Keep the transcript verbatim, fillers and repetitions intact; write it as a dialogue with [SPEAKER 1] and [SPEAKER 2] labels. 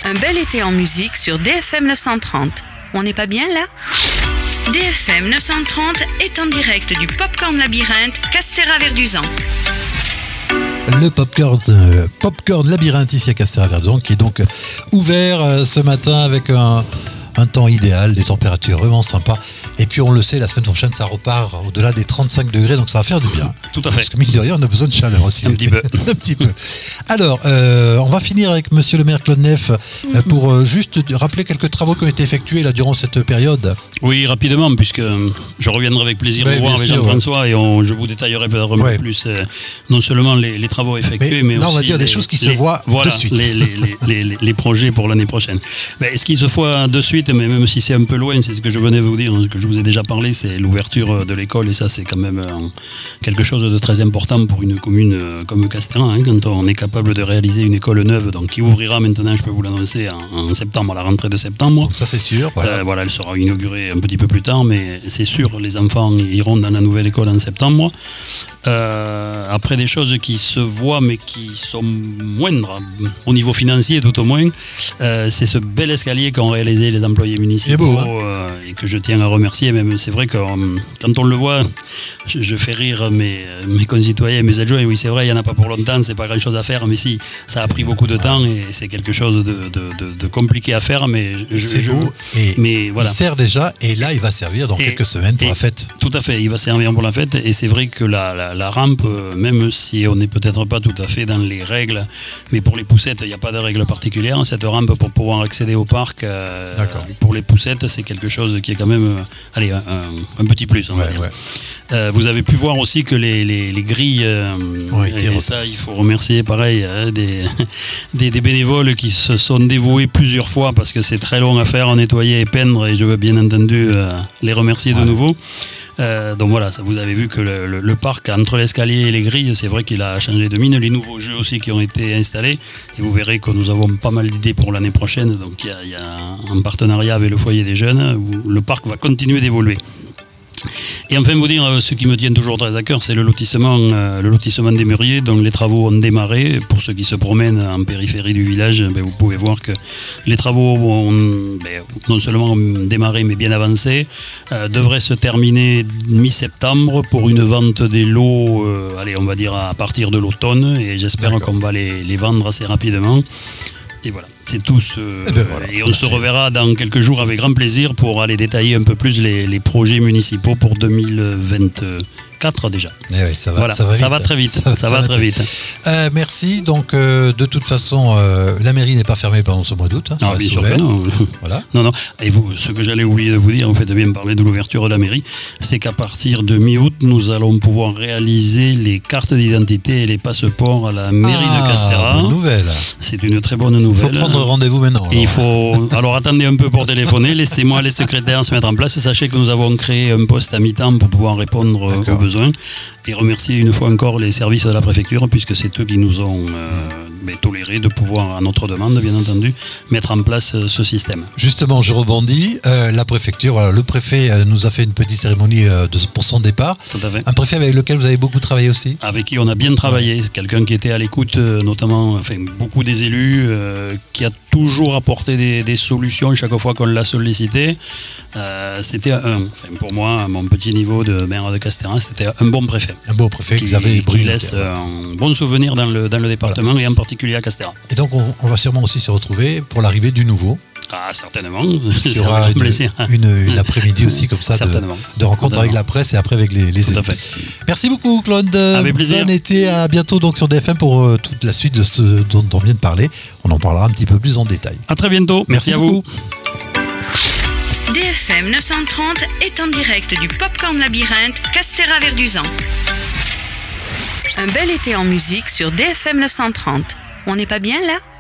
[SPEAKER 1] Un bel été en musique sur D F M neuf cent trente. On n'est pas bien là? D F M neuf cent trente est en direct du Popcorn Labyrinthe, Castéra-Verduzan.
[SPEAKER 2] Le Popcorn, euh, Popcorn Labyrinthe ici à Castéra-Verduzan, qui est donc ouvert euh, ce matin avec un, un temps idéal, des températures vraiment sympas. Et puis on le sait, la semaine prochaine ça repart au-delà des trente-cinq degrés, donc ça va faire du bien.
[SPEAKER 3] Tout à fait.
[SPEAKER 2] Parce que mine de rien, on a besoin de chaleur aussi.
[SPEAKER 3] Un petit peu.
[SPEAKER 2] Un petit peu. Alors, euh, on va finir avec Monsieur le maire Claude Neff euh, pour euh, juste rappeler quelques travaux qui ont été effectués là durant cette période.
[SPEAKER 3] Oui, rapidement, puisque je reviendrai avec plaisir
[SPEAKER 2] Ouais,
[SPEAKER 3] vous voir avec
[SPEAKER 2] sûr,
[SPEAKER 3] Jean-François ouais. et on, je vous détaillerai peut-être un
[SPEAKER 2] ouais.
[SPEAKER 3] peu plus euh, non seulement les, les travaux effectués, mais,
[SPEAKER 2] mais là,
[SPEAKER 3] aussi
[SPEAKER 2] on va dire
[SPEAKER 3] les,
[SPEAKER 2] des choses qui
[SPEAKER 3] les,
[SPEAKER 2] se voient
[SPEAKER 3] voilà,
[SPEAKER 2] de suite.
[SPEAKER 3] Les, les, les, les, les projets pour l'année prochaine. Ben, ce qui se voit de suite, mais même si c'est un peu loin, c'est ce que je venais vous dire, que je vous ai déjà parlé, c'est l'ouverture de l'école, et ça c'est quand même euh, quelque chose de très important pour une commune euh, comme Castéra, hein, quand on est capable de réaliser une école neuve, donc qui ouvrira maintenant, je peux vous l'annoncer, en, en septembre, à la rentrée de septembre.
[SPEAKER 2] Donc ça c'est sûr. Voilà.
[SPEAKER 3] Euh, voilà, elle sera inaugurée un petit peu plus tard, mais c'est sûr, les enfants iront dans la nouvelle école en septembre. Euh, après, des choses qui se voient, mais qui sont moindres, au niveau financier tout au moins, euh, c'est ce bel escalier qu'ont réalisé les employés municipaux,
[SPEAKER 2] beau, hein.
[SPEAKER 3] euh, et que je tiens à remercier. Même, c'est vrai que euh, quand on le voit, je, je fais rire mes, mes concitoyens, mes adjoints. Oui, c'est vrai, il n'y en a pas pour longtemps, c'est pas grand chose à faire, mais si, ça a pris beaucoup de temps et c'est quelque chose de, de, de, de compliqué à faire, mais je,
[SPEAKER 2] C'est
[SPEAKER 3] je,
[SPEAKER 2] beau et
[SPEAKER 3] mais voilà.
[SPEAKER 2] il sert déjà, et là il va servir dans
[SPEAKER 3] Et-
[SPEAKER 2] quelques semaines pour
[SPEAKER 3] et-
[SPEAKER 2] la fête.
[SPEAKER 3] Tout à fait, il va servir pour la fête, et c'est vrai que la, la, la rampe, euh, même si on n'est peut-être pas tout à fait dans les règles, mais pour les poussettes, il n'y a pas de règle particulière. Cette rampe, pour pouvoir accéder au parc, euh,
[SPEAKER 2] D'accord.
[SPEAKER 3] pour les poussettes, c'est quelque chose qui est quand même, euh, allez, un, un- un petit plus, on va
[SPEAKER 2] Ouais,
[SPEAKER 3] dire.
[SPEAKER 2] ouais.
[SPEAKER 3] Euh, vous avez pu voir aussi que les, les, les grilles, euh,
[SPEAKER 2] Ont été
[SPEAKER 3] et
[SPEAKER 2] refaites.
[SPEAKER 3] ça il faut remercier pareil hein, des, des, des bénévoles qui se sont dévoués plusieurs fois, parce que c'est très long à faire, à nettoyer et peindre, et je veux bien entendu euh, les remercier
[SPEAKER 2] Ouais.
[SPEAKER 3] de nouveau. Euh, donc voilà, ça, vous avez vu que le, le, le parc, entre l'escalier et les grilles, c'est vrai qu'il a changé de mine. Les nouveaux jeux aussi qui ont été installés, et vous verrez que nous avons pas mal d'idées pour l'année prochaine. Donc il y a, il y a un partenariat avec le foyer des jeunes où le parc va continuer d'évoluer. Et enfin, vous dire, euh, ce qui me tient toujours très à cœur, c'est le lotissement, euh, le lotissement des Mûriers, dont les travaux ont démarré. Pour ceux qui se promènent en périphérie du village, ben, vous pouvez voir que les travaux ont ben, non seulement démarré, mais bien avancé, euh, devraient se terminer mi-septembre pour une vente des lots, euh, allez, on va dire à partir de l'automne, et j'espère
[SPEAKER 2] D'accord.
[SPEAKER 3] qu'on va les, les vendre assez rapidement. Et voilà, c'est tout. Ce,
[SPEAKER 2] Eh ben voilà.
[SPEAKER 3] et on se reverra dans quelques jours avec grand plaisir pour aller détailler un peu plus les, les projets municipaux pour deux mille vingt-quatre déjà.
[SPEAKER 2] Eh oui, ça va,
[SPEAKER 3] Voilà,
[SPEAKER 2] ça va vite.
[SPEAKER 3] ça va très vite. Ça,
[SPEAKER 2] ça
[SPEAKER 3] va
[SPEAKER 2] va
[SPEAKER 3] très vite.
[SPEAKER 2] Euh, merci. Donc, euh, de toute façon, euh, la mairie n'est pas fermée pendant ce mois d'août. Hein, ça
[SPEAKER 3] Ah,
[SPEAKER 2] reste
[SPEAKER 3] bien sûr
[SPEAKER 2] ouvert.
[SPEAKER 3] que non.
[SPEAKER 2] Voilà.
[SPEAKER 3] Non, non. Et vous, ce que j'allais oublier de vous dire, vous faites bien parler de l'ouverture de la mairie, c'est qu'à partir de mi-août, nous allons pouvoir réaliser les cartes d'identité et les passeports à la mairie
[SPEAKER 2] Ah,
[SPEAKER 3] de Castéra.
[SPEAKER 2] bonne nouvelle.
[SPEAKER 3] C'est une très bonne
[SPEAKER 2] Il
[SPEAKER 3] nouvelle.
[SPEAKER 2] faut prendre rendez-vous maintenant.
[SPEAKER 3] Et il
[SPEAKER 2] alors.
[SPEAKER 3] faut. Alors attendez un peu pour téléphoner, laissez-moi les secrétaires se mettre en place. Sachez que nous avons créé un poste à mi-temps pour pouvoir répondre euh, aux
[SPEAKER 2] D'accord.
[SPEAKER 3] besoins. Et remercier une fois encore les services de la préfecture, puisque c'est eux qui nous ont euh, ben, toléré de pouvoir, à notre demande, bien entendu, mettre en place euh, ce système.
[SPEAKER 2] Justement, je rebondis. Euh, la préfecture, voilà, le préfet euh, nous a fait une petite cérémonie euh, de, pour son départ.
[SPEAKER 3] Tout à fait.
[SPEAKER 2] Un préfet avec lequel vous avez beaucoup travaillé aussi.
[SPEAKER 3] Avec qui on a bien travaillé, c'est quelqu'un qui était à l'écoute, euh, notamment, enfin, beaucoup des élus, euh, qui a toujours apporté des, des solutions chaque fois qu'on l'a sollicité. Euh, c'était un, enfin, pour moi, à mon petit niveau de maire de Castéra, c'était un bon préfet.
[SPEAKER 2] Un beau préfet,
[SPEAKER 3] Qui,
[SPEAKER 2] Xavier
[SPEAKER 3] qui
[SPEAKER 2] Bruno.
[SPEAKER 3] laisse un bon souvenir dans le, dans le département, et en particulier à Castéra.
[SPEAKER 2] Et donc, on, on va sûrement aussi se retrouver pour l'arrivée du nouveau.
[SPEAKER 3] Ah, certainement,
[SPEAKER 2] Il y
[SPEAKER 3] c'est
[SPEAKER 2] aura
[SPEAKER 3] avec
[SPEAKER 2] une,
[SPEAKER 3] plaisir.
[SPEAKER 2] une, une après-midi aussi comme ça de,
[SPEAKER 3] Certainement.
[SPEAKER 2] de rencontre
[SPEAKER 3] Certainement.
[SPEAKER 2] avec la presse et après avec les, les
[SPEAKER 3] Tout à
[SPEAKER 2] élus.
[SPEAKER 3] fait.
[SPEAKER 2] Merci beaucoup Claude.
[SPEAKER 3] Avec plaisir.
[SPEAKER 2] Bon été, à bientôt donc sur D F M pour euh, toute la suite de ce dont on vient de parler. On en parlera un petit peu plus en détail.
[SPEAKER 3] À très bientôt. Merci,
[SPEAKER 2] Merci
[SPEAKER 3] à
[SPEAKER 2] beaucoup.
[SPEAKER 3] vous.
[SPEAKER 1] D F M neuf cent trente est en direct du Popcorn Labyrinthe, Castéra-Verduzan. Un bel été en musique sur D F M neuf cent trente. On n'est pas bien là?